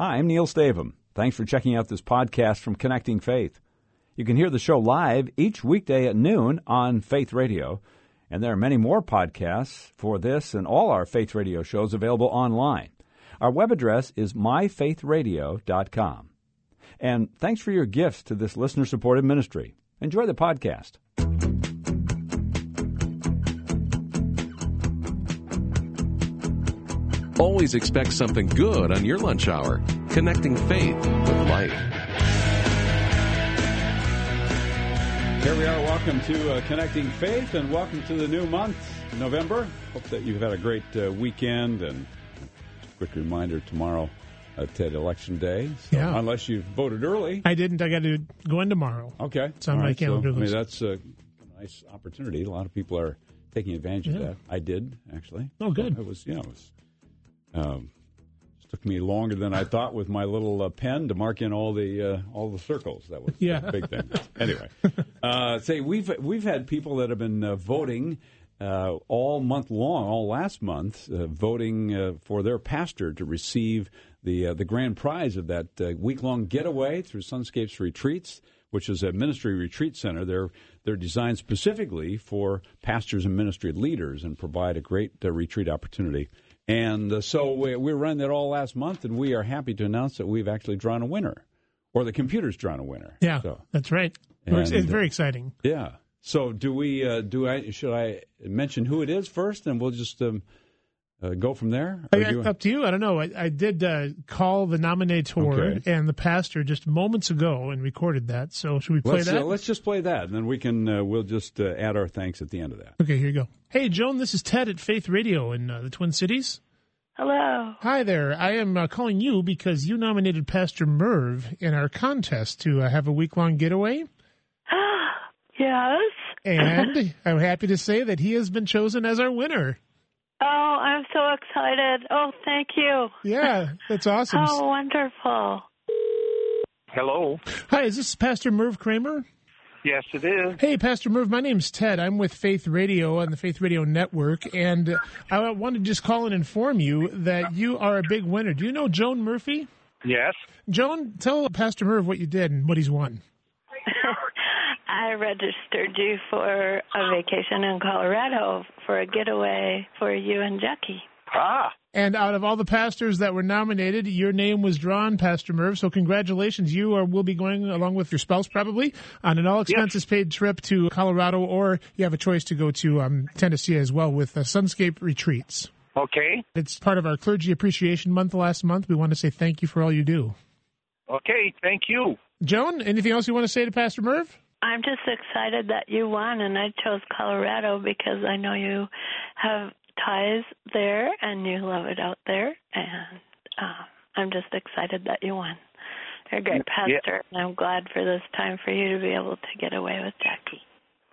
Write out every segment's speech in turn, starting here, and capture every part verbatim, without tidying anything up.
Hi, I'm Neil Stavum. Thanks for checking out this podcast from Connecting Faith. You can hear the show live each weekday at noon on Faith Radio, and there are many more podcasts for this and all our Faith Radio shows available online. Our web address is my faith radio dot com. And thanks for your gifts to this listener-supported ministry. Enjoy the podcast. Always expect something good on your lunch hour. Connecting faith with life. Here we are. Welcome to uh, Connecting Faith, and welcome to the new month, November. Hope that you've had a great uh, weekend. And just a quick reminder, tomorrow, uh, Ted, Election Day. So yeah. Unless you voted early. I didn't. I got to go in tomorrow. Okay. It's on All my right. calendar. So, I mean, that's a nice opportunity. A lot of people are taking advantage yeah. of that. I did, actually. Oh, good. It was, yeah, it was. Um, it took me longer than I thought with my little uh, pen to mark in all the uh, all the circles. That was yeah. a big thing. Anyway, uh, say we've we've had people that have been uh, voting uh, all month long, all last month, uh, voting uh, for their pastor to receive the uh, the grand prize of that uh, week long getaway through Sunscapes Retreats, which is a ministry retreat center. They're they're designed specifically for pastors and ministry leaders and provide a great uh, retreat opportunity. And uh, so we, we were running that all last month, and we are happy to announce that we've actually drawn a winner, or the computer's drawn a winner. Yeah, so, that's right. and, it's very exciting. Yeah. So do we? Uh, do I? Should I mention who it is first, and we'll just um, uh, go from there? I, you... Up to you. I don't know. I, I did uh, call the nominator okay. and the pastor just moments ago and recorded that. So should we play let's, that? Uh, let's just play that, and then we can. Uh, we'll just uh, add our thanks at the end of that. Okay, here you go. Hey, Joan, this is Ted at Faith Radio in uh, the Twin Cities. Hello. Hi there. I am uh, calling you because you nominated Pastor Merv in our contest to uh, have a week-long getaway. Yes. And I'm happy to say that he has been chosen as our winner. Oh, I'm so excited. Oh, thank you. Yeah, that's awesome. Oh, wonderful. Hello. Hi, is this Pastor Merv Kramer? Yes, it is. Hey, Pastor Merv, my name's Ted. I'm with Faith Radio on the Faith Radio Network, and I want to just call and inform you that you are a big winner. Do you know Joan Murphy? Yes. Joan, tell Pastor Merv what you did and what he's won. I registered you for a vacation in Colorado for a getaway for you and Jackie. Ah. And out of all the pastors that were nominated, your name was drawn, Pastor Merv. So congratulations. You are, will be going, along with your spouse probably, on an all-expenses-paid trip to Colorado, or you have a choice to go to um, Tennessee as well with uh, Sunscape Retreats. Okay. It's part of our Clergy Appreciation Month last month. We want to say thank you for all you do. Okay, thank you. Joan, anything else you want to say to Pastor Merv? I'm just excited that you won, and I chose Colorado because I know you have ties there and you love it out there, and uh, I'm just excited that you won. You're a great pastor, yeah. and I'm glad for this time for you to be able to get away with Jackie.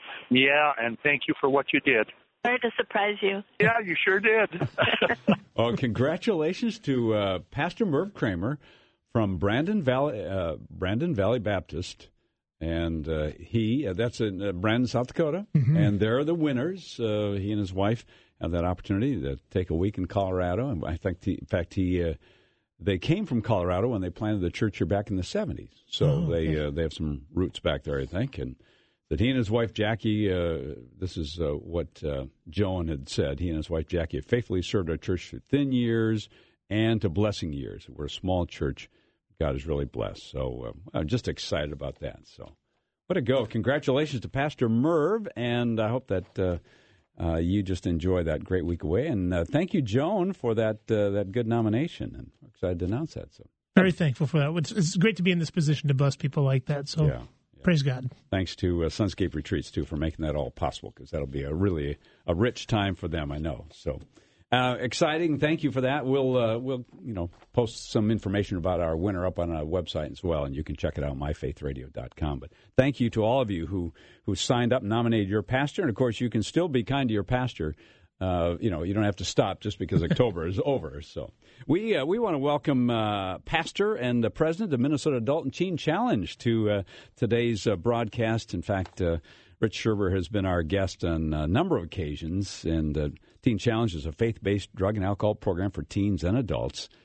Yeah, and thank you for what you did. Sorry to surprise you. Yeah, you sure did. Well, congratulations to uh, Pastor Merv Kramer from Brandon Valley, uh, Brandon Valley Baptist. And uh, he, uh, that's in uh, Brandon, South Dakota, mm-hmm. and they're the winners. Uh, he and his wife have that opportunity to take a week in Colorado. And I think, he, in fact, he uh, they came from Colorado when they planted the church here back in the seventies. So oh, they okay. uh, they have some roots back there, I think. And that he and his wife, Jackie, uh, this is uh, what uh, Joan had said. He and his wife, Jackie, have faithfully served our church through thin years and to blessing years. We're a small church. God is really blessed. So uh, I'm just excited about that. So way to go. Congratulations to Pastor Merv, and I hope that uh, uh, you just enjoy that great week away. And uh, thank you, Joan, for that uh, that good nomination. And I'm excited to announce that. So very thankful for that. It's, it's great to be in this position to bless people like that. So yeah, yeah. Praise God. Thanks to uh, Sunscape Retreats, too, for making that all possible, because that'll be a really a rich time for them, I know. So Uh, exciting. Thank you for that. We'll, uh, we'll, you know, post some information about our winner up on our website as well, and you can check it out, my faith radio dot com. But thank you to all of you who, who signed up and nominated your pastor. And, of course, you can still be kind to your pastor. Uh, you know, you don't have to stop just because October is over. So we uh, we want to welcome uh, pastor and the president of Minnesota Adult and Teen Challenge to uh, today's uh, broadcast. In fact, uh, Rich Sherber has been our guest on a number of occasions, and uh, Teen Challenge is a faith-based drug and alcohol program for teens and adults.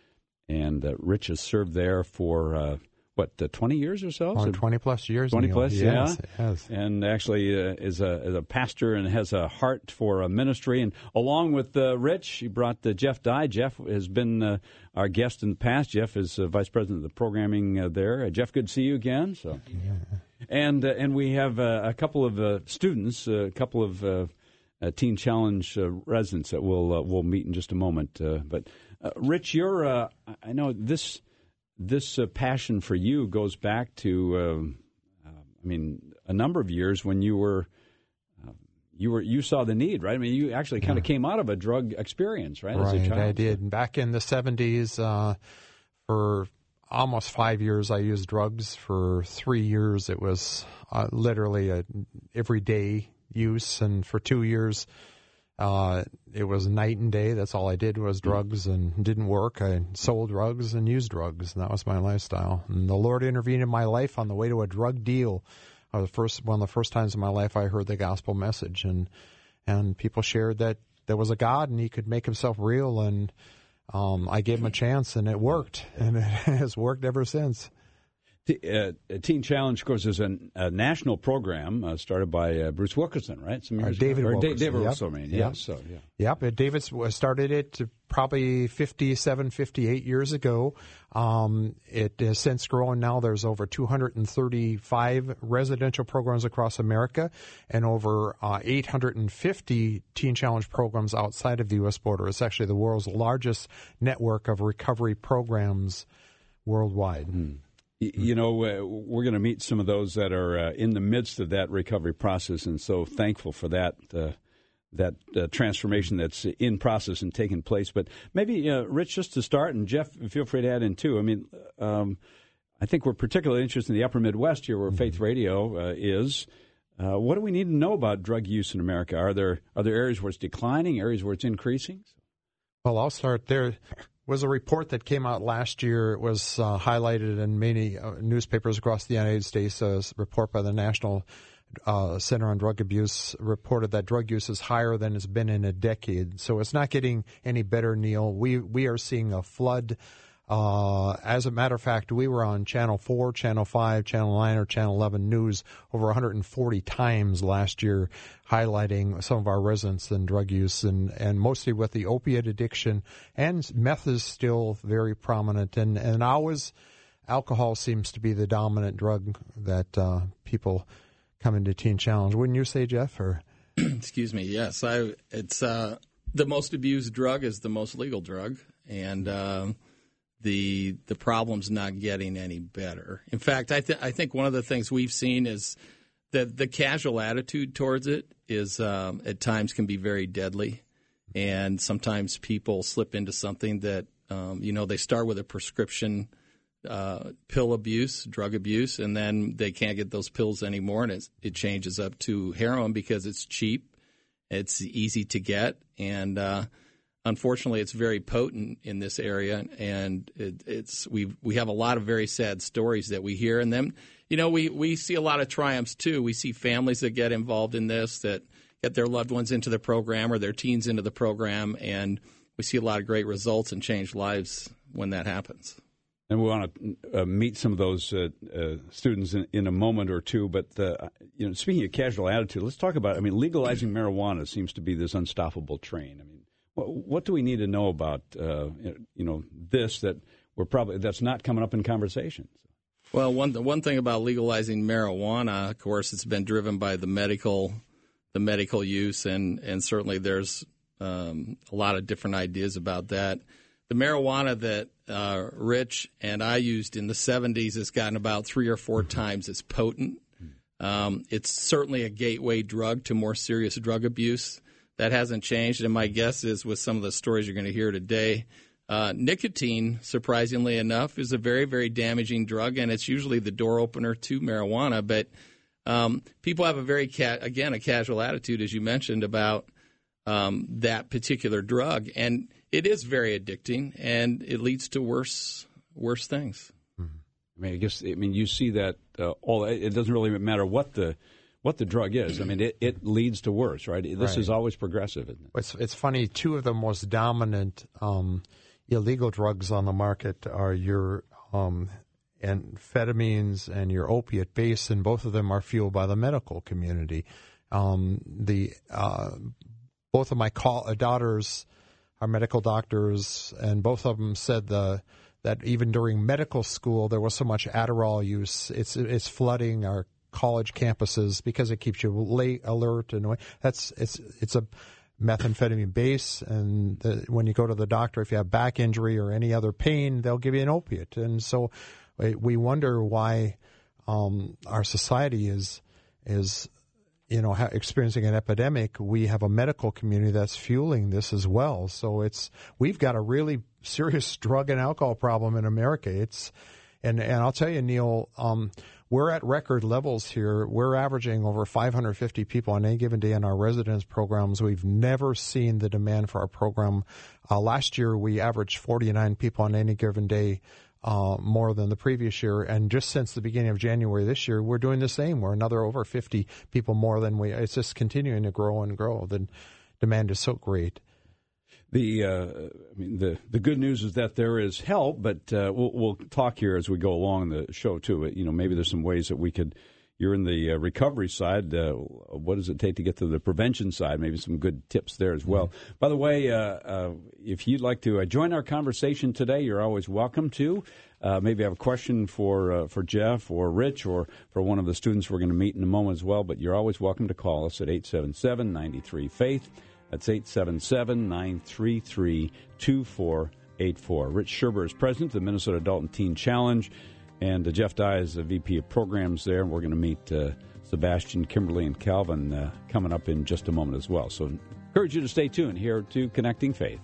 And uh, Rich has served there for, uh, what, uh, twenty years or so? Oh, twenty plus years. twenty Neil. plus, yes, yeah. Yes. And actually uh, is, a, is a pastor and has a heart for a ministry. And along with uh, Rich, he brought uh, Jeff Dye. Jeff has been uh, our guest in the past. Jeff is uh, vice president of the programming uh, there. Uh, Jeff, good to see you again. So, yeah. And, uh, and we have uh, a couple of uh, students, uh, a couple of uh, uh, Teen Challenge uh, residents that we'll, uh, we'll meet in just a moment. Uh, but, uh, Rich, you're, uh, I know this... This uh, passion for you goes back to, uh, uh, I mean, a number of years when you were, uh, you were, you saw the need, right? I mean, you actually kind of yeah. came out of a drug experience, right? Right, as a child. I did. Back in the seventies, uh, for almost five years, I used drugs. For three years, it was uh, literally a everyday use, and for two years. Uh, it was night and day. That's all I did was drugs and didn't work. I sold drugs and used drugs, and that was my lifestyle. And the Lord intervened in my life on the way to a drug deal. I was the first, one of the first times in my life I heard the gospel message, and and people shared that there was a God and he could make himself real, and um, I gave him a chance, and it worked, and it has worked ever since. Uh, Teen Challenge, of course, is a, a national program uh, started by uh, Bruce Wilkerson, right? Some years David ago. Or Wilkerson. David Yep. Wilkerson, yeah. Yep. So, yeah. Yep, David started it probably fifty-seven, fifty-eight years ago. Um, it has since grown now. There's over two hundred thirty-five residential programs across America and over uh, eight hundred fifty Teen Challenge programs outside of the U S border. It's actually the world's largest network of recovery programs worldwide. Mm. You know, uh, we're going to meet some of those that are uh, in the midst of that recovery process, and so thankful for that uh, that uh, transformation that's in process and taking place. But maybe, uh, Rich, just to start, and Jeff, feel free to add in too. I mean, um, I think we're particularly interested in the upper Midwest here where mm-hmm. Faith Radio uh, is. Uh, what do we need to know about drug use in America? Are there are there areas where it's declining, areas where it's increasing? Well, I'll start there. Was a report that came out last year. It was uh, highlighted in many uh, newspapers across the United States. A report by the National uh, Center on Drug Abuse reported that drug use is higher than it's been in a decade. So it's not getting any better, Neil. We we are seeing a flood. Uh, as a matter of fact, we were on Channel four, Channel five, Channel nine, or Channel eleven News over one hundred forty times last year, highlighting some of our residents in drug use, and, and mostly with the opiate addiction. And meth is still very prominent. And, and always, alcohol seems to be the dominant drug that uh, people come into Teen Challenge. Wouldn't you say, Jeff? Or Excuse me. Yes, I. It's uh, the most abused drug is the most legal drug, and uh, the the problem's not getting any better. In fact, I th- I think one of the things we've seen is that the casual attitude towards it is um, at times can be very deadly, and sometimes people slip into something that um, you know they start with a prescription uh, pill abuse, drug abuse, and then they can't get those pills anymore, and it, it changes up to heroin because it's cheap, it's easy to get, and uh, unfortunately, it's very potent in this area, and it, it's we we have a lot of very sad stories that we hear, and then you know we, we see a lot of triumphs too. We see families that get involved in this, that get their loved ones into the program or their teens into the program, and we see a lot of great results and changed lives when that happens. And we want to uh, meet some of those uh, uh, students in, in a moment or two. But uh, you know, speaking of casual attitude, let's talk about. I mean, legalizing marijuana seems to be this unstoppable train. I mean. What do we need to know about, uh, you know, this that we're probably that's not coming up in conversations? Well, one the one thing about legalizing marijuana, of course, it's been driven by the medical, the medical use, and and certainly there's um, a lot of different ideas about that. The marijuana that uh, Rich and I used in the seventies has gotten about three or four times as potent. Um, it's certainly a gateway drug to more serious drug abuse. That hasn't changed, and my guess is with some of the stories you're going to hear today, uh, nicotine, surprisingly enough, is a very, very damaging drug, and it's usually the door opener to marijuana. But um, people have a very, ca- again, a casual attitude, as you mentioned, about um, that particular drug, and it is very addicting, and it leads to worse, worse things. Mm-hmm. I mean, I guess, I mean, you see that uh, all. It doesn't really matter what the. What the drug is. I mean, it, it leads to worse, right? This right. is always progressive, isn't it? It's, it's funny, two of the most dominant um, illegal drugs on the market are your um, amphetamines and your opiate base, and both of them are fueled by the medical community. Um, the uh, both of my call, uh, daughters are medical doctors, and both of them said the that even during medical school there was so much Adderall use. It's it's flooding our college campuses because it keeps you late, alert, and that's it's it's a methamphetamine base. And the, when you go to the doctor, if you have back injury or any other pain, they'll give you an opiate. And so we wonder why um, our society is is you know ha- experiencing an epidemic. We have a medical community that's fueling this as well. So it's we've got a really serious drug and alcohol problem in America. It's and and I'll tell you, Neil, um, we're at record levels here. We're averaging over five hundred fifty people on any given day in our residence programs. We've never seen the demand for our program. Uh, last year, we averaged forty-nine people on any given day, uh, more than the previous year. And just since the beginning of January this year, we're doing the same. We're another over fifty people more than we. It's just continuing to grow and grow. The demand is so great. The uh, I mean the the good news is that there is help, but uh, we'll we'll talk here as we go along the show too. You know, maybe there's some ways that we could. You're in the uh, recovery side. Uh, what does it take to get to the prevention side? Maybe some good tips there as well. Mm-hmm. By the way, uh, uh, if you'd like to uh, join our conversation today, you're always welcome to. Uh, maybe have a question for uh, for Jeff or Rich or for one of the students we're going to meet in a moment as well. But you're always welcome to call us at eight seven seven, nine three, faith. That's eight seven seven, nine three three, two four eight four. Rich Scherber is president of the Minnesota Adult and Teen Challenge, and uh, Jeff Dye is the V P of programs there. We're going to meet uh, Sebastian, Kimberly, and Calvin uh, coming up in just a moment as well. So encourage you to stay tuned here to Connecting Faith.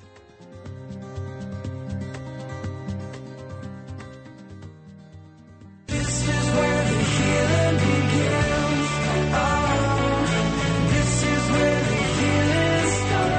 This is where the healing begins. Oh, this is where the healing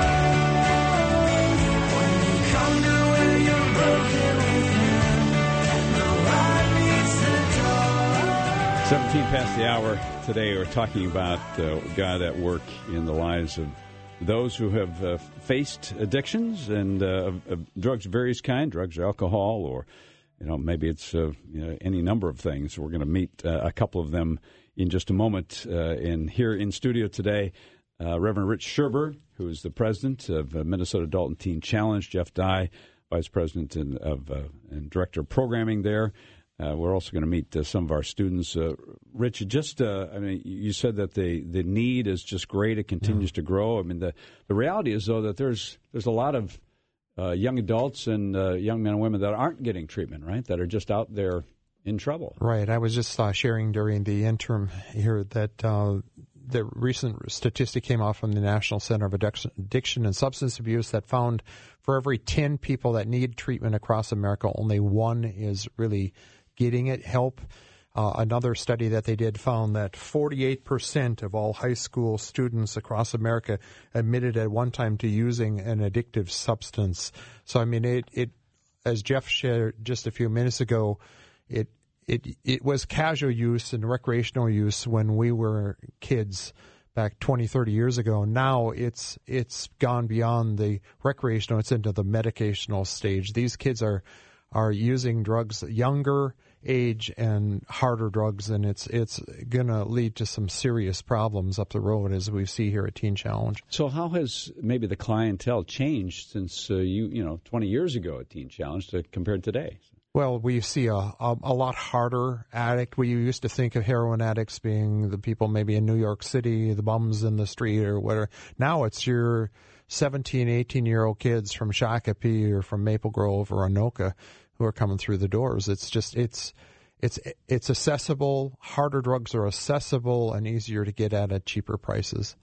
starts. When you come to where you're broken within, the light meets the dark. seventeen past the hour today, we're talking about uh, God at work in the lives of those who have uh, faced addictions and uh, of, of drugs of various kind, drugs or alcohol, or you know maybe it's uh, you know, any number of things. We're going to meet uh, a couple of them in just a moment. Uh, and here in studio today, uh, Reverend Rich Scherber, who is the president of uh, Minnesota Adult and Teen Challenge, Jeff Dye, vice president and, of uh, and director of programming there. Uh, we're also going to meet uh, some of our students. Uh, Rich, just uh, I mean, you said that the, the need is just great; it continues yeah. to grow. I mean, the the reality is though that there's there's a lot of uh, young adults and uh, young men and women that aren't getting treatment, right? That are just out there in trouble. Right. I was just uh, sharing during the interim here that uh, the recent statistic came out from the National Center of Addiction and Substance Abuse that found for every ten people that need treatment across America, only one is really getting it help. Uh, another study that they did found that forty-eight percent of all high school students across America admitted at one time to using an addictive substance. So, I mean, it, it as Jeff shared just a few minutes ago, it it it was casual use and recreational use when we were kids back twenty, thirty years ago. Now it's it's gone beyond the recreational, it's into the medicational stage. These kids are are using drugs younger age and harder drugs, and it's it's going to lead to some serious problems up the road, as we see here at Teen Challenge. So how has maybe the clientele changed since uh, you you know twenty years ago at Teen Challenge to, compared to today? Well, we see a, a a lot harder addict. We used to think of heroin addicts being the people maybe in New York City, the bums in the street or whatever. Now it's your seventeen, eighteen-year-old kids from Shakopee or from Maple Grove or Anoka who are coming through the doors. It's just it's it's it's accessible. Harder drugs are accessible and easier to get at at cheaper prices.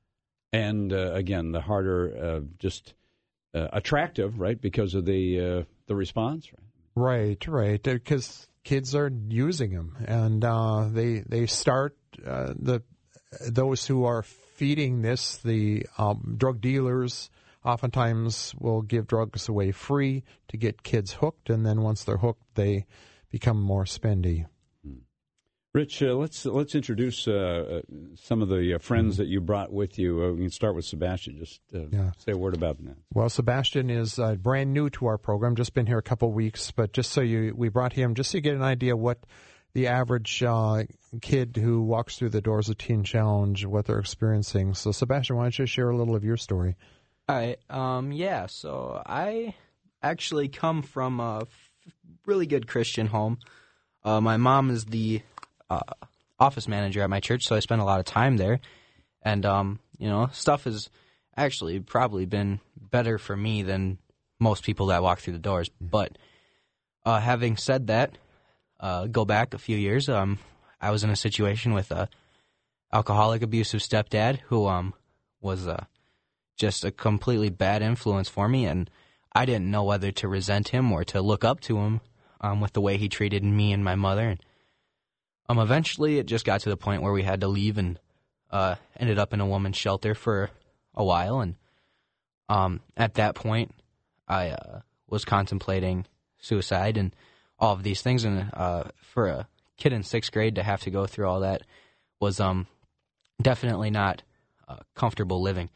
And uh, again, the harder, uh, just uh, attractive, right? Because of the uh, the response, right? Right, right. Because kids are using them, and uh, they they start uh, the those who are feeding this, the um, drug dealers, oftentimes will give drugs away free to get kids hooked, and then once they're hooked, they become more spendy. Hmm. Rich, uh, let's let's introduce uh, some of the uh, friends that you brought with you. Uh, we can start with Sebastian. Just uh, Yeah. say a word about that. Well, Sebastian is uh, brand new to our program, just been here a couple weeks, but just so you, we brought him just so you get an idea what the average uh, kid who walks through the doors of Teen Challenge, what they're experiencing. So, Sebastian, why don't you share a little of your story? All right. Um, yeah, so I actually come from a f- really good Christian home. Uh, my mom is the uh, office manager at my church, so I spend a lot of time there. And, um, you know, stuff has actually probably been better for me than most people that walk through the doors. But uh, having said that, uh, go back a few years, um, I was in a situation with a alcoholic, abusive stepdad who um, was uh, just a completely bad influence for me, and I didn't know whether to resent him or to look up to him um, with the way he treated me and my mother. And um, eventually, it just got to the point where we had to leave, and uh, ended up in a woman's shelter for a while. And um, at that point, I uh, was contemplating suicide and all of these things. And uh, for a kid in sixth grade to have to go through all that was um, definitely not uh, comfortable living.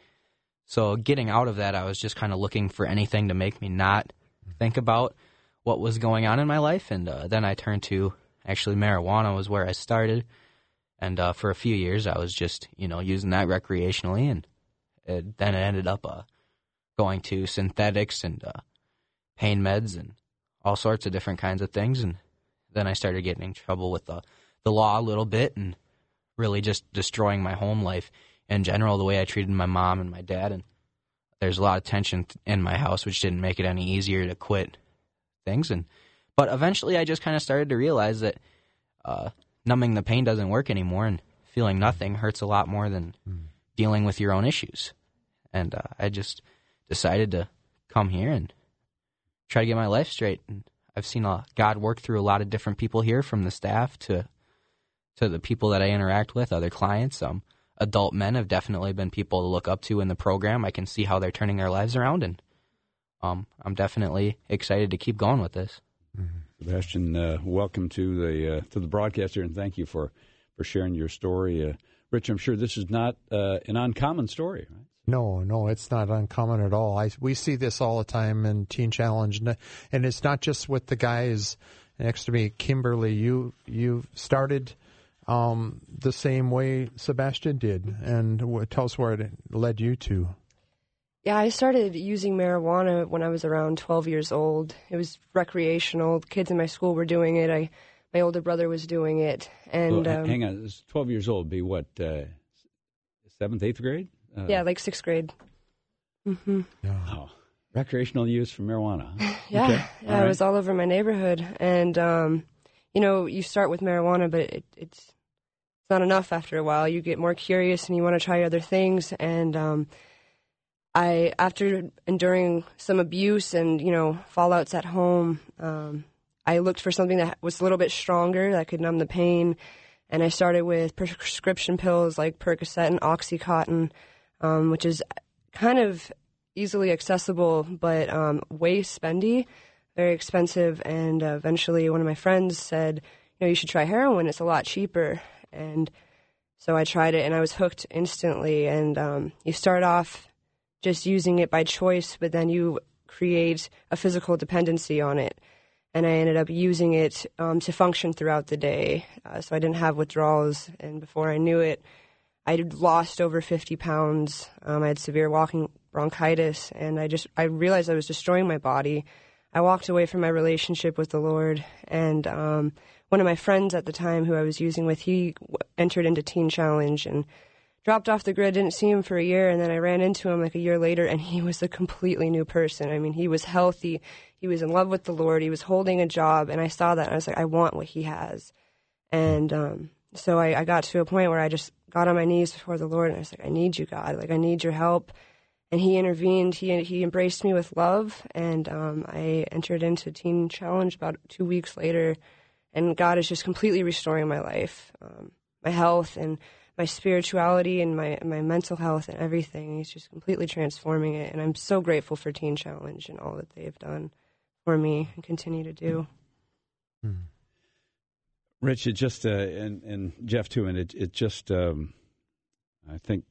So getting out of that, I was just kind of looking for anything to make me not think about what was going on in my life. And uh, then I turned to, actually, marijuana was where I started. And uh, for a few years, I was just, you know, using that recreationally. And it, then it ended up uh, going to synthetics and uh, pain meds and all sorts of different kinds of things. And then I started getting in trouble with the, the law a little bit and really just destroying my home life in general, the way I treated my mom and my dad. And there's a lot of tension in my house, which didn't make it any easier to quit things. And but eventually I just kind of started to realize that uh, numbing the pain doesn't work anymore, and feeling nothing hurts a lot more than mm. dealing with your own issues. And uh, I just decided to come here and try to get my life straight. And I've seen uh, God work through a lot of different people here, from the staff to to the people that I interact with, other clients. Um, adult men have definitely been people to look up to in the program. I can see how they're turning their lives around, and um, I'm definitely excited to keep going with this. Mm-hmm. Sebastian, uh, welcome to the uh, to the broadcast here, and thank you for, for sharing your story. Uh, Rich, I'm sure this is not uh, an uncommon story, right? No, no, it's not uncommon at all. I, we see this all the time in Teen Challenge, and it's not just with the guys next to me. Kimberly, you you started um, the same way Sebastian did, and w- tell us where it led you to. Yeah, I started using marijuana when I was around twelve years old. It was recreational. The kids in my school were doing it. I, my older brother was doing it. And well, um, hang on, it's twelve years old. Be what, uh, seventh, eighth grade? Uh, yeah, like sixth grade. Mm-hmm. Wow. Recreational use for marijuana. Huh? Yeah, Okay. yeah, All it right. was all over my neighborhood. And, um, you know, you start with marijuana, but it, it's, it's not enough after a while. You get more curious and you want to try other things. And um, I, after enduring some abuse and, you know, fallouts at home, um, I looked for something that was a little bit stronger that could numb the pain. And I started with prescription pills like Percocet and Oxycontin, um, which is kind of easily accessible, but um, way spendy, very expensive. And uh, eventually one of my friends said, you know, you should try heroin. It's a lot cheaper. And so I tried it, and I was hooked instantly. And um, you start off just using it by choice, but then you create a physical dependency on it. And I ended up using it um, to function throughout the day. Uh, so I didn't have withdrawals. And before I knew it, I had lost over fifty pounds. Um, I had severe walking bronchitis. And I just I realized I was destroying my body. I walked away from my relationship with the Lord. And um, one of my friends at the time who I was using with, he w- entered into Teen Challenge and dropped off the grid, didn't see him for a year, and then I ran into him like a year later, and he was a completely new person. I mean, he was healthy. He was in love with the Lord. He was holding a job, and I saw that, and I was like, I want what he has. And um, so I, I got to a point where I just got on my knees before the Lord, and I was like, I need you, God. Like, I need your help. And he intervened. He he embraced me with love, and um, I entered into Teen Challenge about two weeks later, and God is just completely restoring my life, um, my health, and my spirituality and my my mental health and everything. He's just completely transforming it, and I'm so grateful for Teen Challenge and all that they've done for me and continue to do. Hmm. Rich, it just, uh, and, and Jeff too, and it, it just, um, I think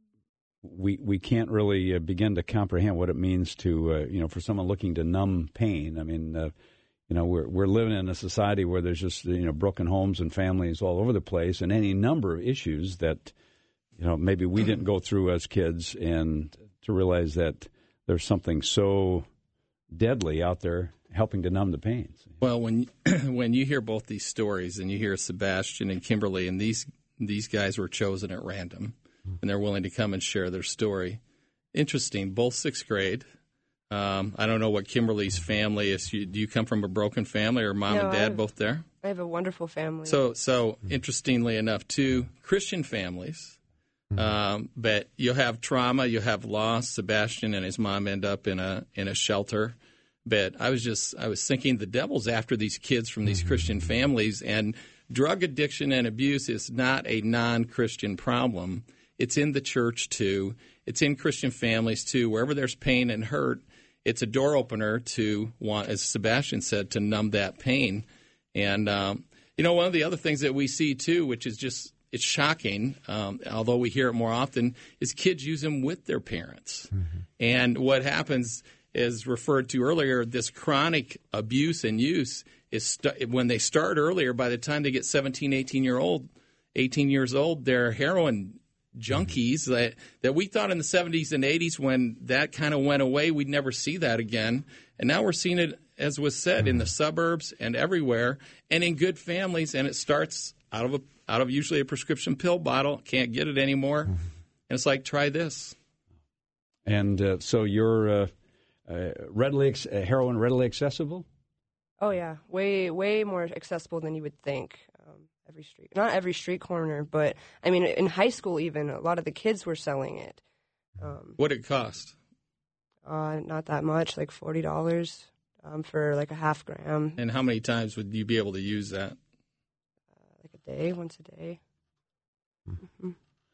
we we can't really uh, begin to comprehend what it means to, uh, you know, for someone looking to numb pain. I mean, uh, you know, we're we're living in a society where there's just, you know, broken homes and families all over the place, and any number of issues that, you know, maybe we didn't go through as kids, and to realize that there's something so deadly out there helping to numb the pains. Well, when when you hear both these stories, and you hear Sebastian and Kimberly, and these these guys were chosen at random, and they're willing to come and share their story. Interesting, both sixth grade. Um, I don't know what Kimberly's family is. You, do you come from a broken family, or mom No, and I dad have- both there? I have a wonderful family. So, so interestingly enough, two Christian families. Um, but you'll have trauma, you'll have loss. Sebastian and his mom end up in a in a shelter. But I was just I was thinking the devil's after these kids from these Christian families, and drug addiction and abuse is not a non-Christian problem. It's in the church too. It's in Christian families too. Wherever there's pain and hurt, it's a door opener to want, as Sebastian said, to numb that pain. And um, you know, one of the other things that we see too, which is just it's shocking, um, although we hear it more often, is kids use them with their parents. Mm-hmm. And what happens is referred to earlier, this chronic abuse and use is st- when they start earlier, by the time they get seventeen, eighteen year old, eighteen years old, they're heroin junkies mm-hmm. that, that we thought in the seventies and eighties when that kind of went away, we'd never see that again. And now we're seeing it, as was said, mm-hmm. in the suburbs and everywhere, and in good families. And it starts out of a out of usually a prescription pill bottle, can't get it anymore. Mm-hmm. And it's like, try this. And uh, so you're uh, uh, readily ex- uh, heroin readily accessible? Oh, yeah. Way, way more accessible than you would think. Um, every street. Not every street corner, but, I mean, in high school even, a lot of the kids were selling it. Um, what did it cost? Uh, not that much, like forty dollars um, for like a half gram. And how many times would you be able to use that? Uh, like a day, once a day. Mm-hmm.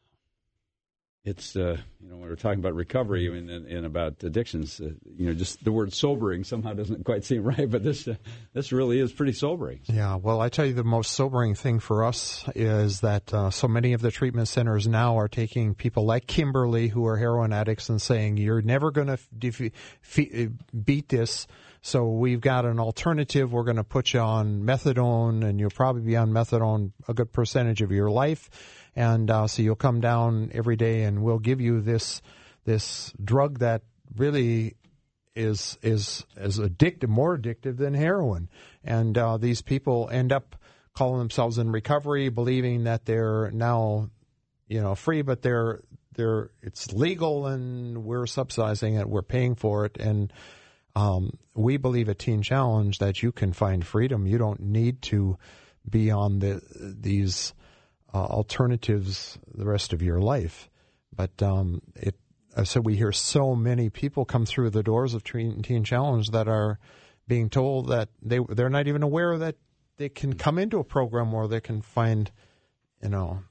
It's, uh, you know, when we're talking about recovery I mean, and, and about addictions, uh, you know, just the word sobering somehow doesn't quite seem right, but this uh, this really is pretty sobering. Yeah, well, I tell you, the most sobering thing for us is that uh, so many of the treatment centers now are taking people like Kimberly, who are heroin addicts, and saying, you're never going to defe- fe- beat this, so we've got an alternative. We're going to put you on methadone, and you'll probably be on methadone a good percentage of your life. And uh, so you'll come down every day, and we'll give you this this drug that really is is is addictive, more addictive than heroin. And uh, these people end up calling themselves in recovery, believing that they're now, you know, free, but they're they're it's legal, and we're subsidizing it, we're paying for it, and um, we believe at Teen Challenge that you can find freedom. You don't need to be on the these. Uh, alternatives the rest of your life. But um, it, I said we hear so many people come through the doors of Teen, Teen Challenge that are being told that they, they're not even aware that they can come into a program where they can find, you know,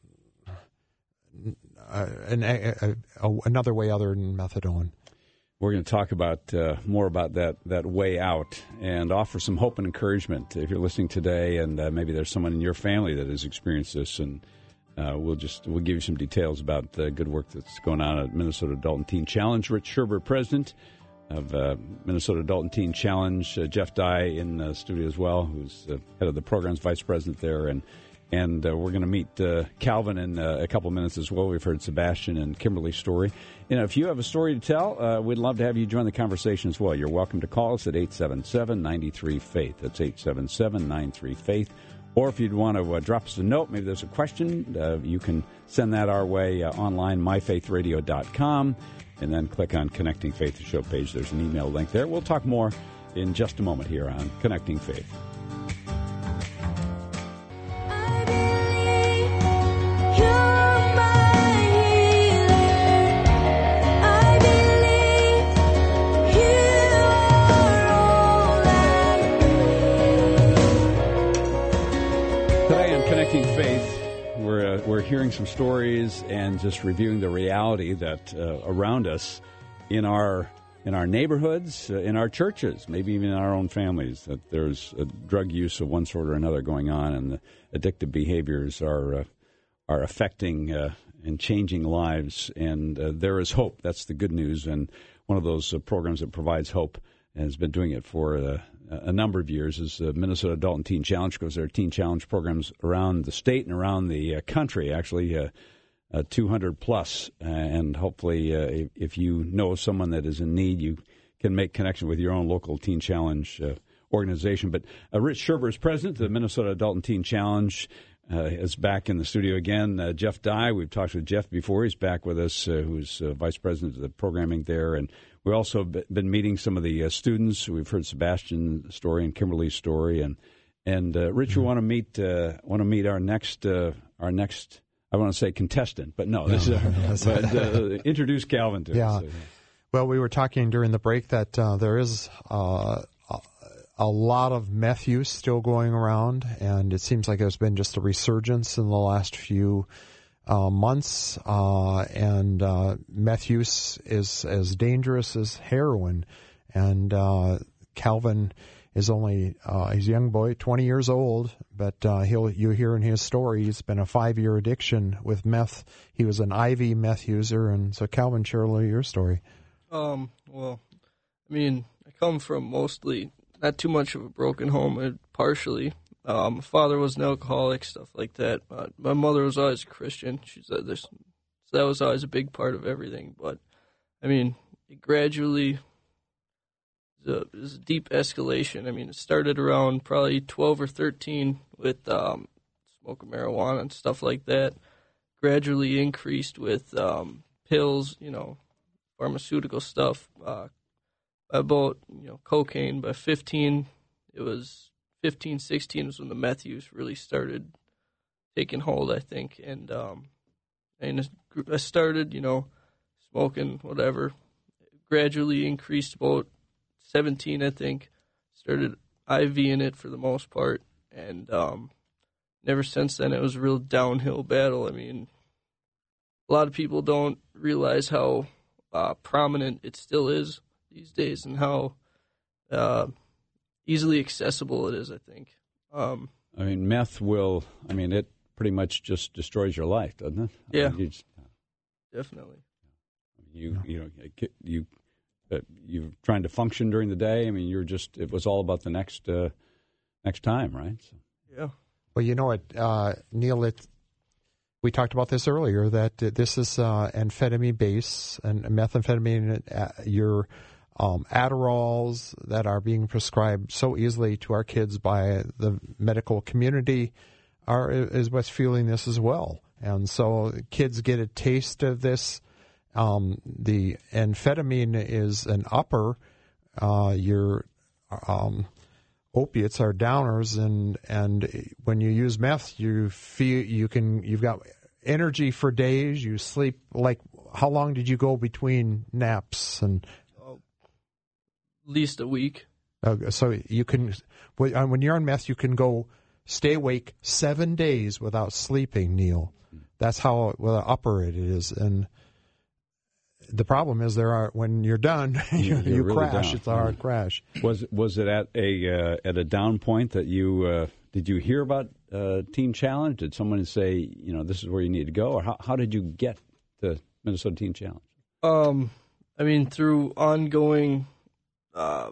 uh, an, a, a, a, another way other than methadone. We're going to talk about uh, more about that, that way out and offer some hope and encouragement. If you're listening today, and uh, maybe there's someone in your family that has experienced this, and uh, we'll just we'll give you some details about the good work that's going on at Minnesota Adult and Teen Challenge. Rich Sherber, president of uh, Minnesota Adult and Teen Challenge. Uh, Jeff Dye in the studio as well, who's uh, head of the program's vice president there, and and uh, we're going to meet uh, Calvin in uh, a couple minutes as well. We've heard Sebastian and Kimberly's story. You know, if you have a story to tell, uh, we'd love to have you join the conversation as well. You're welcome to call us at eight seven seven, nine three, faith. That's eight seven seven, nine three, faith. Or if you'd want to uh, drop us a note, maybe there's a question, uh, you can send that our way uh, online, my faith radio dot com, and then click on Connecting Faith, the show page. There's an email link there. We'll talk more in just a moment here on Connecting Faith. We're hearing some stories and just reviewing the reality that uh, around us in our in our neighborhoods, uh, in our churches, maybe even in our own families, that there's a drug use of one sort or another going on, and the addictive behaviors are uh, are affecting uh, and changing lives. And uh, there is hope. That's the good news. And one of those uh, programs that provides hope and has been doing it for uh, a number of years is the Minnesota Adult and Teen Challenge, because there are Teen Challenge programs around the state and around the uh, country, actually. Uh, Uh, two hundred plus, uh, and hopefully uh, if, if you know someone that is in need, you can make connection with your own local Teen Challenge uh, organization. But uh, Rich Scherber is president of the Minnesota Adult and Teen Challenge, uh, is back in the studio again. Uh, Jeff Dye, we've talked with Jeff before. He's back with us, uh, who's uh, vice president of the programming there. And we've also been meeting some of the uh, students. We've heard Sebastian's story and Kimberly's story. And, and uh, Rich, we want to meet uh, want to meet our next uh, our next I want to say contestant, but no. This no, is, but uh, introduce Calvin to yeah. us. Well, we were talking during the break that uh, there is uh, a, a lot of meth use still going around, and it seems like there's been just a resurgence in the last few uh, months. Uh, and uh, meth use is as dangerous as heroin. And uh, Calvin is only uh, he's a young boy, twenty years old, but uh, he'll you hear in his story he's been a five-year addiction with meth. He was an I V meth user, and so Calvin, share a little of your story. Um, well, I mean, I come from mostly not too much of a broken home. It, partially, um, my father was an alcoholic, stuff like that. Uh, my mother was always a Christian. She said this, so that was always a big part of everything. But I mean, it gradually. It was a deep escalation. I mean, it started around probably twelve or thirteen with um, smoking marijuana and stuff like that. Gradually increased with um, pills, you know, pharmaceutical stuff. Uh, about, you know, cocaine. By fifteen, it was fifteen, sixteen was when the meth use really started taking hold, I think. And, um, and I started, you know, smoking, whatever. Gradually increased about seventeen, I think, started IVing it for the most part, and um, ever since then it was a real downhill battle. I mean, a lot of people don't realize how uh, prominent it still is these days and how uh, easily accessible it is, I think. Um, I mean, meth will, I mean, it pretty much just destroys your life, doesn't it? Yeah, I mean, you just, definitely. You, you know, you... Uh, you're trying to function during the day. I mean, you're just, it was all about the next uh, next time, right? So. Yeah. Well, you know what, uh, Neil, it, we talked about this earlier, that uh, this is uh, amphetamine base and methamphetamine, uh, your um, Adderalls that are being prescribed so easily to our kids by the medical community are is what's fueling this as well. And so kids get a taste of this. Um, the amphetamine is an upper. Uh, your um, opiates are downers, and and when you use meth, you feel you can you've got energy for days. You sleep like how long did you go between naps and? Uh, at least a week. Uh, so you can when you're on meth, you can go stay awake seven days without sleeping. Neil, that's how well, upper it is, and. The problem is there are when you're done, you, you're you really crash. down. It's a hard crash. Was was it at a uh, at a down point that you uh, did you hear about uh, Teen Challenge? Did someone say, you know, this is where you need to go, or how how did you get to Minnesota Teen Challenge? Um, I mean, through ongoing uh,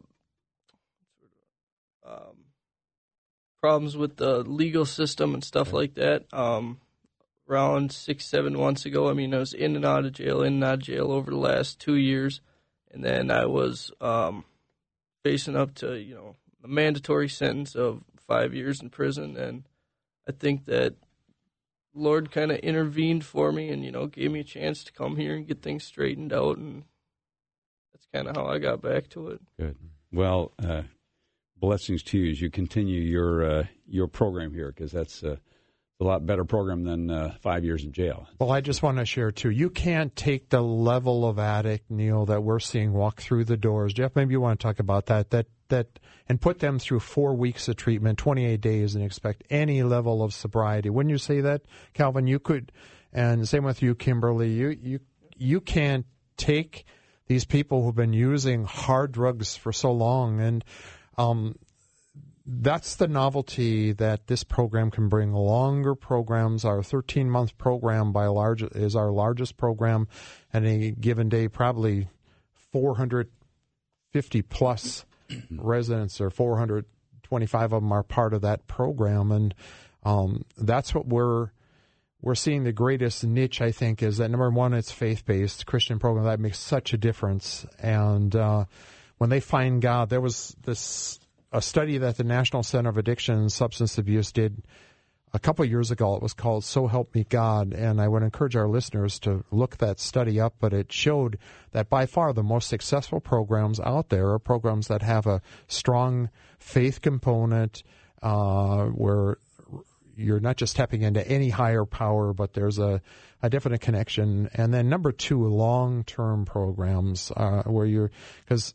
um, problems with the legal system and stuff like that. Um. Around six, seven months ago. I mean, I was in and out of jail, in and out of jail over the last two years. And then I was um, facing up to, you know, a mandatory sentence of five years in prison. And I think that Lord kind of intervened for me and, you know, gave me a chance to come here and get things straightened out. And that's kind of how I got back to it. Good. Well, uh, blessings to you as you continue your, uh, your program here, because that's uh, a lot better program than uh, five years in jail. Well, I just want to share, too, you can't take the level of addict, Neil, that we're seeing walk through the doors. Jeff, maybe you want to talk about that, that, that, and put them through four weeks of treatment, twenty-eight days, and expect any level of sobriety. Wouldn't you say that, Calvin? You could, and same with you, Kimberly. You, you, you can't take these people who've been using hard drugs for so long. And um, that's the novelty that this program can bring. Longer programs. Our thirteen-month program by large is our largest program. At any given day, probably four hundred fifty plus residents, or four hundred twenty-five of them are part of that program. And um, that's what we're we're seeing the greatest niche, I think, is that, number one, it's faith-based Christian program. That makes such a difference. And uh, when they find God, there was this a study that the National Center of Addiction and Substance Abuse did a couple of years ago. It was called So Help Me God, and I would encourage our listeners to look that study up, but it showed that by far the most successful programs out there are programs that have a strong faith component, uh, where you're not just tapping into any higher power, but there's a, a definite connection. And then number two, long-term programs uh, where you're, because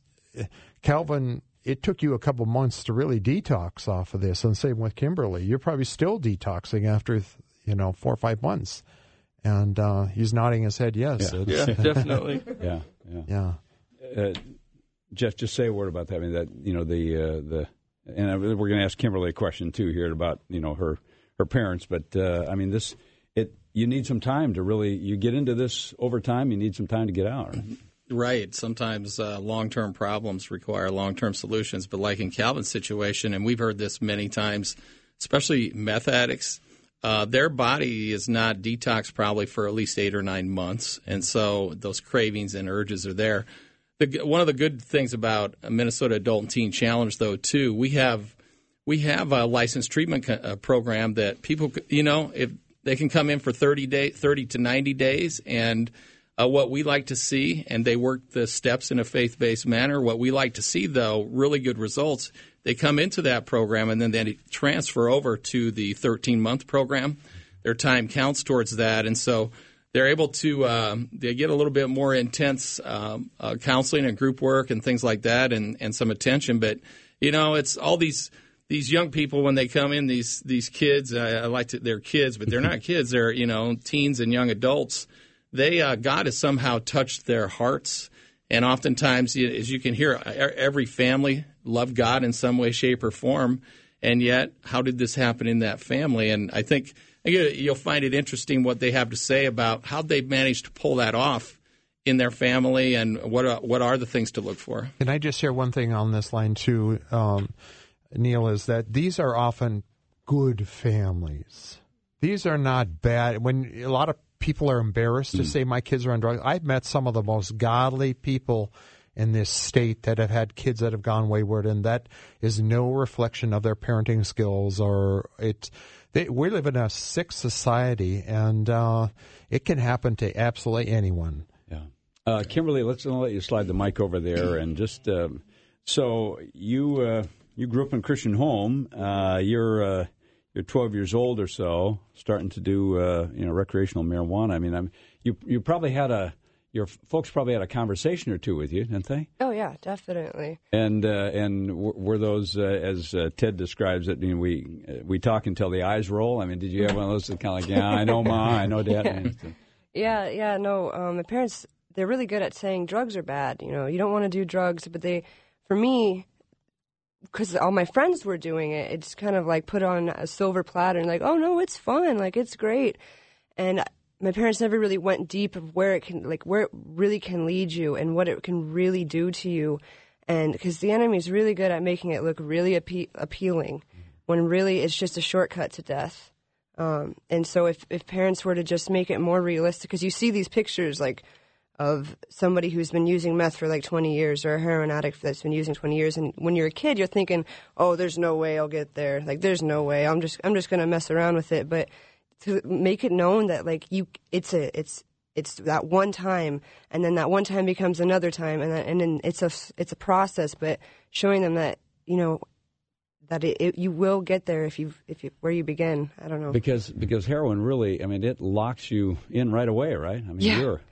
Calvin, it took you a couple months to really detox off of this, and same with Kimberly. You're probably still detoxing after, you know, four or five months. And uh, he's nodding his head, yes. Yeah, yeah definitely. yeah, yeah. Yeah. Uh, Jeff, just say a word about that. I mean, that, you know, the, uh, the and we're going to ask Kimberly a question, too, here about, you know, her, her parents. But, uh, I mean, this, it, you need some time to really, you get into this over time, you need some time to get out. Right? Right. Sometimes uh, long-term problems require long-term solutions. But like in Calvin's situation, and we've heard this many times, especially meth addicts, uh, their body is not detoxed probably for at least eight or nine months. And so those cravings and urges are there. The, one of the good things about Minnesota Adult and Teen Challenge, though, too, we have we have a licensed treatment co- uh, program that people, you know, if they can come in for thirty day, thirty to ninety days, and Uh, what we like to see, and they work the steps in a faith-based manner. What we like to see, though, really good results. They come into that program, and then they transfer over to the thirteen-month program. Their time counts towards that, and so they're able to um, they get a little bit more intense um, uh, counseling and group work and things like that, and, and some attention. But you know, it's all these these young people when they come in. These these kids, I, I like to they're kids, but they're not kids. They're you know teens and young adults. They uh, God has somehow touched their hearts, and oftentimes, as you can hear, every family loved God in some way, shape, or form. And yet, how did this happen in that family? And I think you'll find it interesting what they have to say about how they've managed to pull that off in their family, and what are, what are the things to look for. Can I just share one thing on this line too, um, Neil? Is that these are often good families. These are not bad. When a lot of people are embarrassed to say my kids are on drugs. I've met some of the most godly people in this state that have had kids that have gone wayward, and that is no reflection of their parenting skills. Or it, they, we live in a sick society, and uh, it can happen to absolutely anyone. Yeah, uh, Kimberly, let's let you slide the mic over there, and just um, so you uh, you grew up in a Christian home. Uh, you're uh, You're twelve years old or so, starting to do uh, you know recreational marijuana. I mean, I'm, you you probably had a your folks probably had a conversation or two with you, didn't they? Oh yeah, definitely. And uh, and w- were those uh, as uh, Ted describes it? I mean, we uh, we talk until the eyes roll. I mean, did you have one of those that kind of like, yeah, I know, Ma, I know, Dad. yeah. yeah, yeah, no. Um, my parents, they're really good at saying drugs are bad. You know, you don't want to do drugs, but they, for me, because all my friends were doing it, it's kind of like put on a silver platter and like, oh no, it's fun, like it's great. And my parents never really went deep of where it can, like where it really can lead you and what it can really do to you. And because the enemy is really good at making it look really appe- appealing, when really it's just a shortcut to death. Um, and so if if parents were to just make it more realistic, because you see these pictures like of somebody who's been using meth for like twenty years, or a heroin addict that's been using twenty years. And when you're a kid, you're thinking, oh, there's no way I'll get there. Like, there's no way. I'm just, I'm just going to mess around with it. But to make it known that like you, it's a, it's, it's that one time, and then that one time becomes another time. And then, and then it's a, it's a process, but showing them that, you know, that it, it, you will get there if you, if you, where you begin. I don't know. Because, because heroin really, I mean, it locks you in right away, right? I mean, yeah. you're.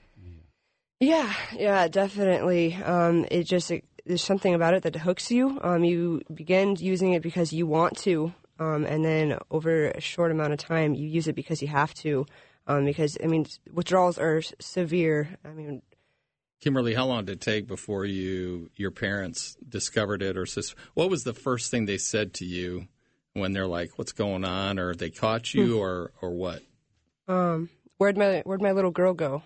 Yeah, yeah, definitely. Um, it just it, there's something about it that hooks you. Um, you begin using it because you want to, um, and then over a short amount of time, you use it because you have to. Um, because I mean, withdrawals are severe. I mean, Kimberly, how long did it take before you your parents discovered it, or sis- what was the first thing they said to you when they're like, "What's going on?" or they caught you, or or what? Um, where'd my where'd my little girl go?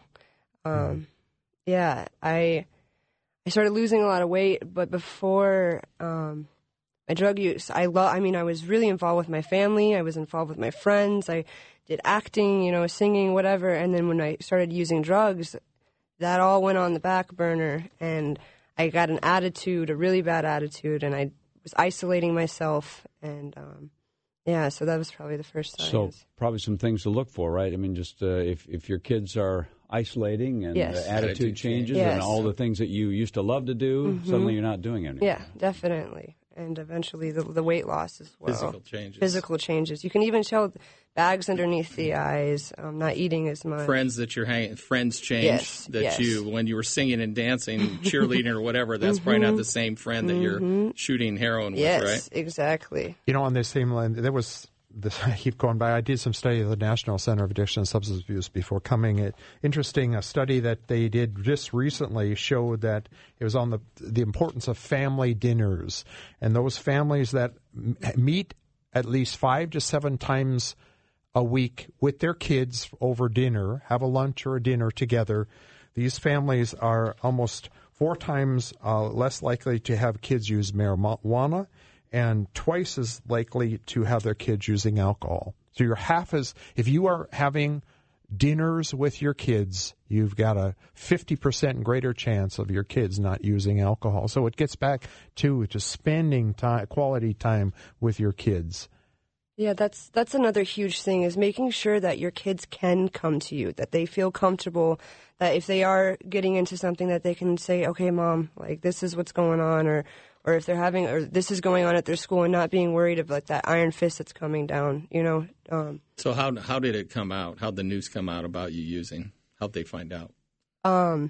Um, yeah, I I started losing a lot of weight, but before um, my drug use, I lo- I mean, I was really involved with my family. I was involved with my friends. I did acting, you know, singing, whatever. And then when I started using drugs, that all went on the back burner, and I got an attitude, a really bad attitude, and I was isolating myself, and um, yeah, so that was probably the first sign. So probably some things to look for, right? I mean, just uh, if if your kids are isolating and Yes. uh, attitude, Attitude changes change. and Yes. all the things that you used to love to do, Mhm. suddenly you're not doing anymore. Yeah, definitely. And eventually the, the weight loss as well. Physical changes. Physical changes. You can even tell bags underneath the eyes, um, not eating as much. Friends that you're hanging, friends change. Yes, that yes. you, when you were singing and dancing, cheerleading or whatever, that's probably not the same friend that you're shooting heroin Yes, with, right? exactly. You know, on this same line, there was this. I keep going by. I did some study of the National Center of Addiction and Substance Abuse before coming. It, interesting, a study that they did just recently showed that it was on the the importance of family dinners, and those families that m- meet at least five to seven times a week with their kids over dinner, have a lunch or a dinner together. These families are almost four times uh, less likely to have kids use marijuana, and twice as likely to have their kids using alcohol. So you're half as, if you are having dinners with your kids, you've got a fifty percent greater chance of your kids not using alcohol. So it gets back to, to spending time, quality time with your kids. Yeah, that's that's another huge thing, is making sure that your kids can come to you, that they feel comfortable, that if they are getting into something that they can say, okay, Mom, like this is what's going on, or or if they're having, or this is going on at their school, and not being worried of like that iron fist that's coming down, you know. Um, So how how did it come out? How'd the news come out about you using? How'd they find out? um,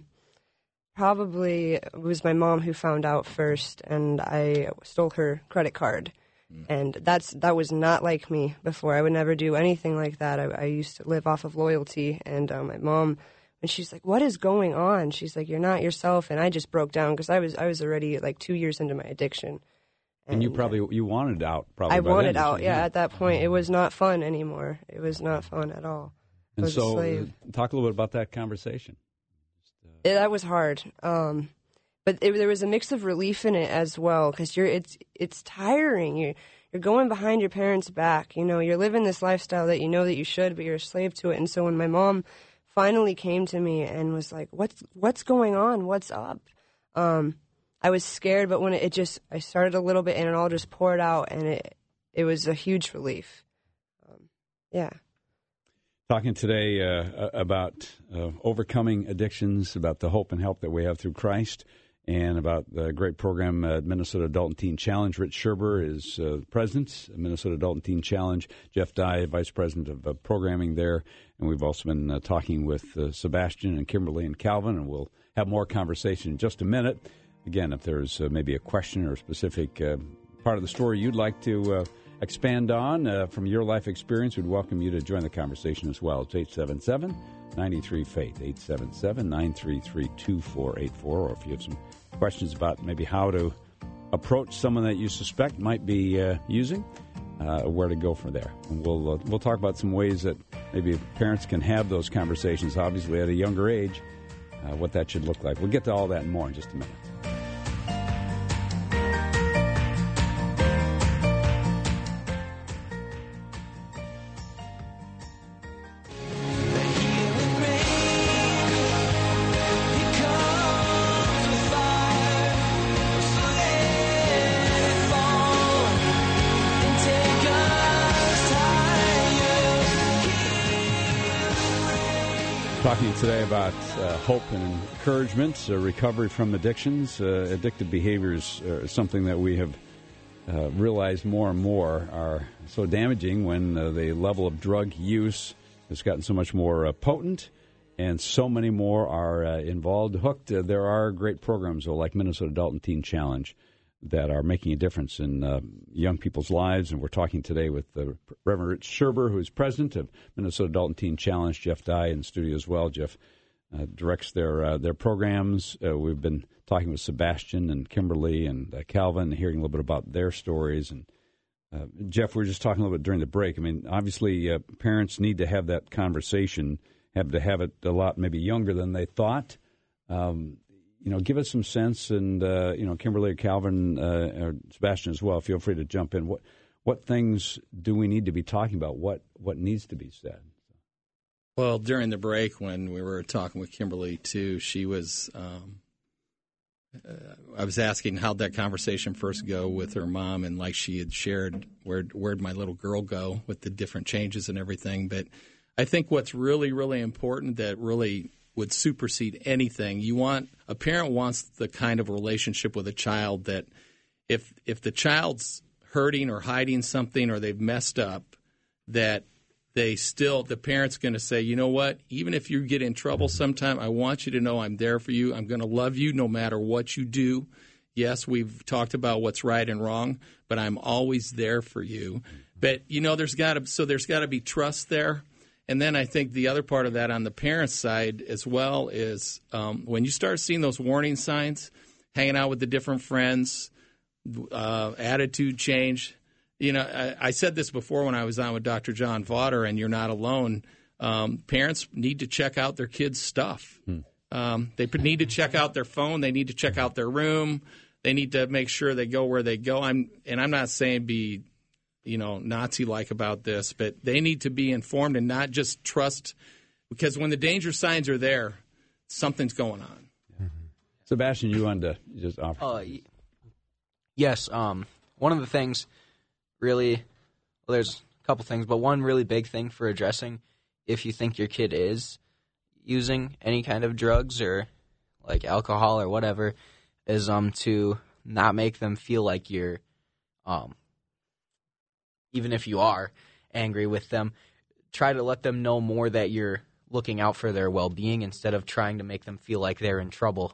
probably it was my mom who found out first, and I stole her credit card. And that's that was not like me before. I would never do anything like that. I, I used to live off of loyalty. And um, my mom, when she's like, "What is going on?" She's like, "You're not yourself." And I just broke down because I was I was already like two years into my addiction. And, you probably you wanted out. Probably I by wanted then, out. didn't you? Yeah, at that point, it was not fun anymore. It was not fun at all. I And was a so, slave. uh, talk a little bit about that conversation. Yeah, that was hard. Um, but it, there was a mix of relief in it as well, because you're it's it's tiring. You you're going behind your parents' back. You know, you're living this lifestyle that you know that you should, but you're a slave to it. And so when my mom finally came to me and was like, "What's what's going on? What's up?" Um, I was scared, but when it, it just I started a little bit and it all just poured out, and it it was a huge relief. Um, yeah. Talking today uh, about uh, overcoming addictions, about the hope and help that we have through Christ, and about the great program at Minnesota Adult and Teen Challenge. Rich Scherber is uh, president of Minnesota Adult and Teen Challenge. Jeff Dye, vice president of uh, programming there. And we've also been uh, talking with uh, Sebastian and Kimberly and Calvin, and we'll have more conversation in just a minute. Again, if there's uh, maybe a question or a specific uh, part of the story you'd like to uh, expand on uh, from your life experience, we'd welcome you to join the conversation as well. It's eight seven seven, nine three, faith, eight seven seven, nine three three, two four eight four, or if you have some questions about maybe how to approach someone that you suspect might be uh, using, uh, where to go from there. And we'll uh, we'll talk about some ways that maybe parents can have those conversations, obviously at a younger age, uh, what that should look like. We'll get to all that and more in just a minute. Talking today about uh, hope and encouragement, uh, recovery from addictions. Uh, addictive behaviors are something that we have uh, realized more and more are so damaging when uh, the level of drug use has gotten so much more uh, potent, and so many more are uh, involved, hooked. Uh, there are great programs, though, like Minnesota Adult and Teen Challenge, that are making a difference in uh, young people's lives. And we're talking today with uh, Reverend Rich Scherber, who is president of Minnesota Adult and Teen Challenge. Jeff Dye in the studio as well. Jeff, uh, directs their uh, their programs. Uh, we've been talking with Sebastian and Kimberly and uh, Calvin, hearing a little bit about their stories. And uh, Jeff, we were just talking a little bit during the break. I mean, obviously, uh, parents need to have that conversation, have to have it a lot maybe younger than they thought. Um, you know, give us some sense, and uh, you know, Kimberly or Calvin uh, or Sebastian as well. Feel free to jump in. What what things do we need to be talking about? What what needs to be said? Well, during the break when we were talking with Kimberly too, she was. Um, uh, I was asking how'd that conversation first go with her mom, and like she had shared, where where'd my little girl go with the different changes and everything. But I think what's really really important that really would supersede anything. You want a parent wants the kind of relationship with a child that if if the child's hurting or hiding something or they've messed up, that they still the parent's going to say, you know what, even if you get in trouble sometime, I want you to know I'm there for you. I'm going to love you no matter what you do. Yes, we've talked about what's right and wrong, but I'm always there for you. But you know, there's got to so there's got to be trust there. And then I think the other part of that on the parents' side as well is um, when you start seeing those warning signs, hanging out with the different friends, uh, attitude change. You know, I, I said this before when I was on with Doctor John Vaughter, and you're not alone. Um, parents need to check out their kids' stuff. Hmm. Um, they need to check out their phone. They need to check out their room. They need to make sure they go where they go. I'm, and I'm not saying be – you know, Nazi-like about this, but they need to be informed and not just trust, because when the danger signs are there, something's going on. Mm-hmm. Sebastian, you wanted to just offer? Uh, yes. Um, one of the things really, well, there's a couple things, but one really big thing for addressing if you think your kid is using any kind of drugs or like alcohol or whatever is um to not make them feel like you're um even if you are angry with them, try to let them know more that you're looking out for their well-being instead of trying to make them feel like they're in trouble.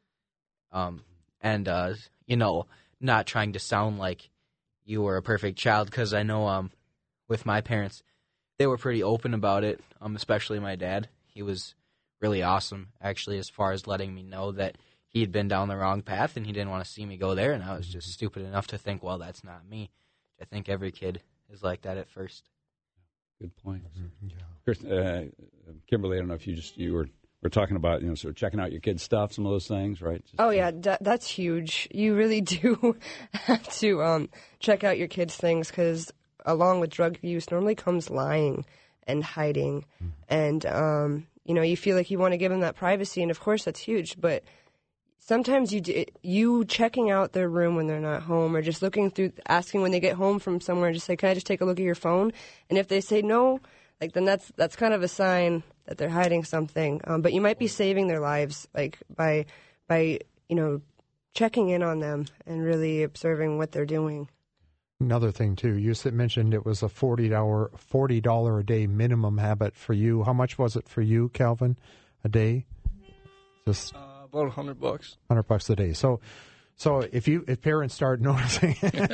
Um, and, uh, you know, not trying to sound like you were a perfect child, because I know um, with my parents, they were pretty open about it, um, especially my dad. He was really awesome, actually, as far as letting me know that he had been down the wrong path and he didn't want to see me go there, and I was just stupid enough to think, well, that's not me. I think every kid is like that at first. Good point. Mm-hmm. Yeah. Chris, uh, Kimberly, I don't know if you just you were we're talking about, you know, sort of checking out your kids' stuff, some of those things, right? Just, oh yeah, d- that's huge. You really do have to um, check out your kids' things, because along with drug use normally comes lying and hiding, mm-hmm. and um, you know, you feel like you want to give them that privacy, and of course that's huge, but sometimes you do, you checking out their room when they're not home, or just looking through, asking when they get home from somewhere, just say, "Can I just take a look at your phone?" And if they say no, like then that's that's kind of a sign that they're hiding something. Um, but you might be saving their lives, like by by you know checking in on them and really observing what they're doing. Another thing too, you said, mentioned it was a forty dollar forty dollar a day minimum habit for you. How much was it for you, Calvin, a day? Just. Uh, About a hundred bucks. Hundred bucks a day. So, so if you if parents start noticing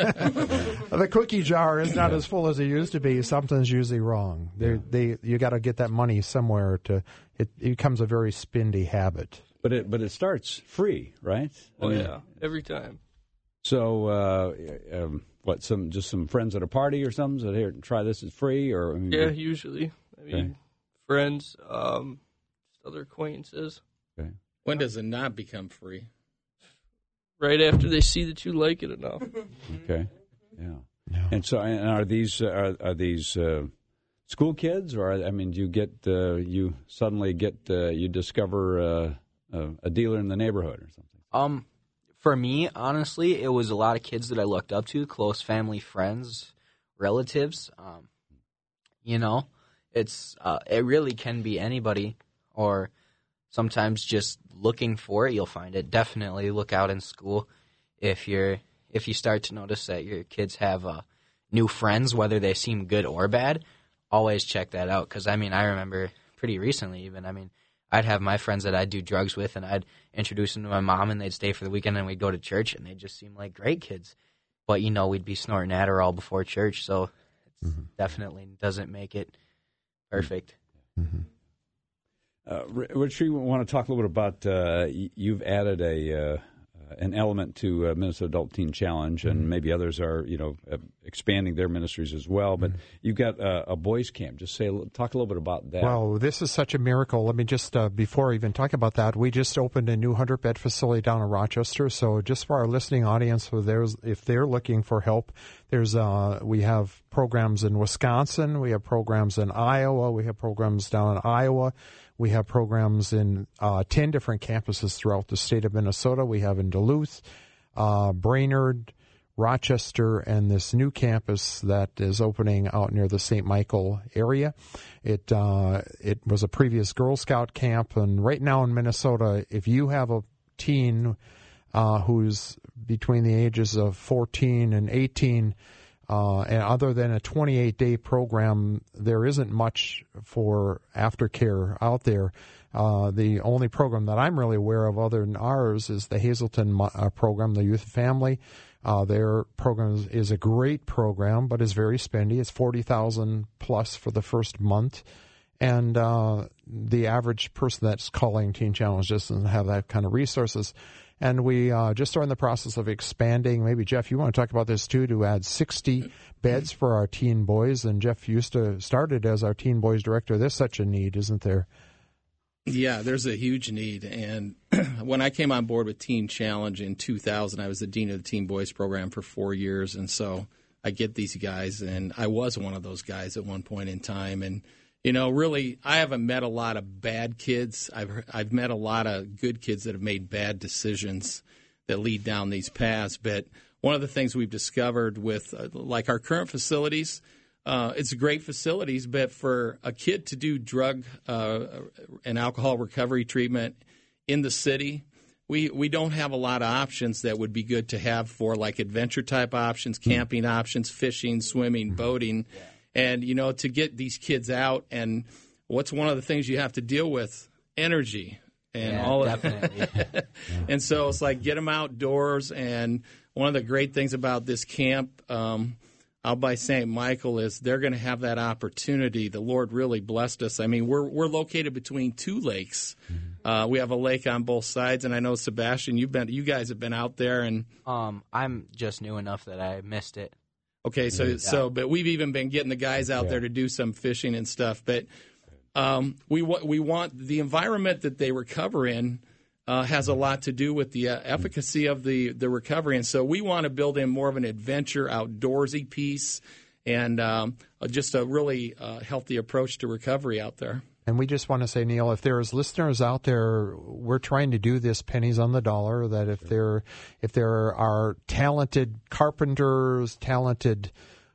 the cookie jar is not as full as it used to be, something's usually wrong. They yeah. they you got to get that money somewhere to. It, it becomes a very spendy habit. But it but it starts free, right? Oh I mean, yeah, every time. So uh, um, what? Some just some friends at a party or something. So here, try this. It's free, or I mean, yeah, usually. I mean, okay. friends, um, just other acquaintances. Okay. When does it not become free? Right after they see that you like it enough. Okay, yeah. yeah. And so, and are these uh, are, are these uh, school kids, or are, I mean, do you get uh, you suddenly get uh, you discover uh, a, a dealer in the neighborhood or something? Um, for me, honestly, it was a lot of kids that I looked up to, close family, friends, relatives. Um, you know, it's uh, it really can be anybody, or sometimes just looking for it, you'll find it. Definitely look out in school if you're if you start to notice that your kids have uh, new friends, whether they seem good or bad. Always check that out, because I mean, I remember pretty recently even. I mean, I'd have my friends that I'd do drugs with, and I'd introduce them to my mom, and they'd stay for the weekend, and we'd go to church, and they just seemed like great kids. But you know, we'd be snorting Adderall before church, so it mm-hmm. definitely doesn't make it perfect. Mm-hmm. Uh, Rich, we want to talk a little bit about, uh, you've added a uh, an element to uh, Minnesota Adult Teen Challenge, and mm-hmm. maybe others are, you know, uh, expanding their ministries as well. But mm-hmm. you've got uh, a boys' camp. Just say, talk a little bit about that. Well, this is such a miracle. Let me just, uh, before I even talk about that, we just opened a new one hundred bed facility down in Rochester. So just for our listening audience, so there's, if they're looking for help, there's uh, we have programs in Wisconsin, we have programs in Iowa, we have programs down in Iowa. We have programs in uh, ten different campuses throughout the state of Minnesota. We have in Duluth, uh, Brainerd, Rochester, and this new campus that is opening out near the Saint Michael area. It uh, it was a previous Girl Scout camp, and right now in Minnesota, if you have a teen uh, who's between the ages of fourteen and eighteen, Uh, and other than a twenty-eight day program, there isn't much for aftercare out there. Uh, the only program that I'm really aware of other than ours is the Hazelton uh, program, the Youth and Family. Uh, their program is, is a great program, but is very spendy. It's forty thousand dollars plus for the first month. And uh, the average person that's calling Teen Challenge just doesn't have that kind of resources. And we uh, just are in the process of expanding. Maybe, Jeff, you want to talk about this too, to add sixty beds for our teen boys. And Jeff used to started as our teen boys director. There's such a need, isn't there? Yeah, there's a huge need. And when I came on board with Teen Challenge in two thousand, I was the dean of the Teen Boys program for four years. And so I get these guys, and I was one of those guys at one point in time. And you know, really, I haven't met a lot of bad kids. I've I've met a lot of good kids that have made bad decisions that lead down these paths. But one of the things we've discovered with, uh, like our current facilities, uh, it's great facilities, but for a kid to do drug uh, and alcohol recovery treatment in the city, we, we don't have a lot of options that would be good to have for, like, adventure-type options, camping options, fishing, swimming, boating. Yeah. And, you know, to get these kids out, and what's one of the things you have to deal with? Energy. And yeah, all definitely. of that. And so it's like, get them outdoors. And one of the great things about this camp um, out by Saint Michael is they're going to have that opportunity. The Lord really blessed us. I mean, we're we're located between two lakes. Mm-hmm. Uh, we have a lake on both sides, and I know, Sebastian, you've been, you guys have been out there. And um, I'm just new enough that I missed it. Okay, so yeah. so, but we've even been getting the guys out yeah. there to do some fishing and stuff. But um, we we want the environment that they recover in uh, has a lot to do with the uh, efficacy of the the recovery, and so we want to build in more of an adventure, outdoorsy piece, and um, just a really uh, healthy approach to recovery out there. And we just want to say, Neil, if there's listeners out there, we're trying to do this pennies on the dollar, that if there if there are talented carpenters, talented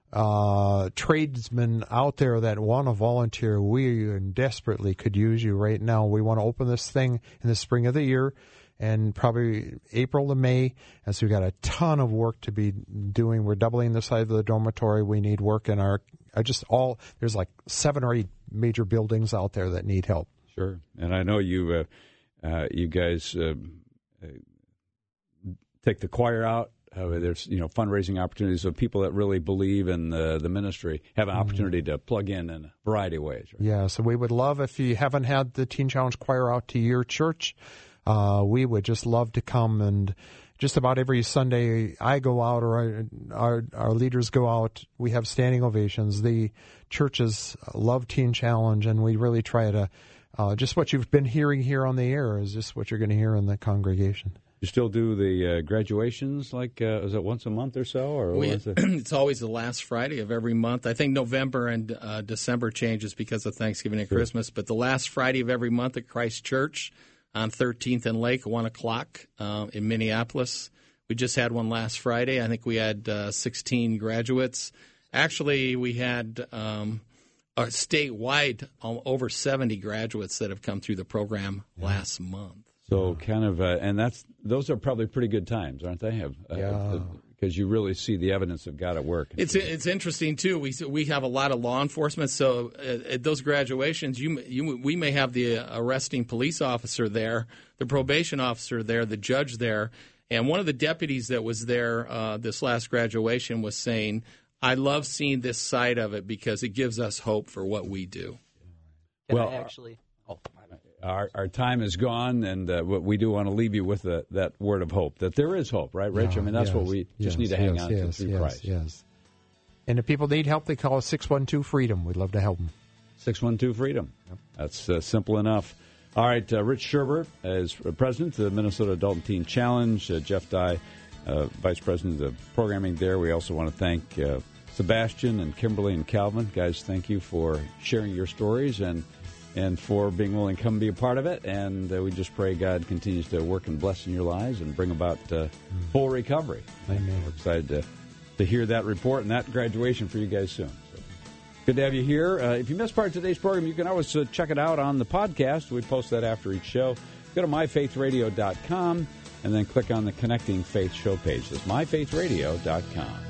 uh, tradesmen out there that want to volunteer, we desperately could use you right now. We want to open this thing in the spring of the year, and probably April to May, and so we've got a ton of work to be doing. We're doubling the size of the dormitory. We need work in our I just all there's like seven or eight major buildings out there that need help. Sure, and I know you uh, uh, you guys uh, uh, take the choir out. Uh, there's you know fundraising opportunities of people that really believe in the, the ministry have an opportunity mm-hmm. to plug in in a variety of ways. Right? Yeah, so we would love if you haven't had the Teen Challenge Choir out to your church. Uh, we would just love to come, and just about every Sunday I go out or I, our our leaders go out. We have standing ovations. The churches love Teen Challenge, and we really try to uh, just what you've been hearing here on the air is just what you're going to hear in the congregation. You still do the uh, graduations, like, uh, is it once a month or so? Or we, it? It's always the last Friday of every month. I think November and uh, December changes because of Thanksgiving and sure. Christmas, but the last Friday of every month at Christ Church on thirteenth and Lake, one o'clock uh, in Minneapolis. We just had one last Friday. I think we had uh, sixteen graduates. Actually, we had um, uh, statewide um, over seventy graduates that have come through the program yeah. last month. So kind of, uh, and that's those are probably pretty good times, aren't they? Have uh, yeah. Because you really see the evidence of God at work. It's it's interesting too. We we have a lot of law enforcement, so at, at those graduations, you you we may have the arresting police officer there, the probation officer there, the judge there, and one of the deputies that was there uh, this last graduation was saying, "I love seeing this side of it because it gives us hope for what we do." Can well, I actually? Oh. Our, our time is gone, and uh, we do want to leave you with the, that word of hope, that there is hope, right, Rich? Yeah, I mean, that's yes, what we just yes, need to hang yes, on yes, to through yes, Christ. Yes. And if people need help, they call us six one two freedom. We'd love to help them. six one two freedom. Yep. That's uh, simple enough. All right, uh, Rich Sherbert is president of the Minnesota Adult and Teen Challenge. Uh, Jeff Dye, uh, vice president of programming there. We also want to thank uh, Sebastian and Kimberly and Calvin. Guys, thank you for sharing your stories and and for being willing to come and be a part of it. And uh, we just pray God continues to work and bless in your lives and bring about uh, full recovery. Amen. We're excited to, to hear that report and that graduation for you guys soon. So, good to have you here. Uh, if you missed part of today's program, you can always uh, check it out on the podcast. We post that after each show. Go to my faith radio dot com and then click on the Connecting Faith show page. That's my faith radio dot com.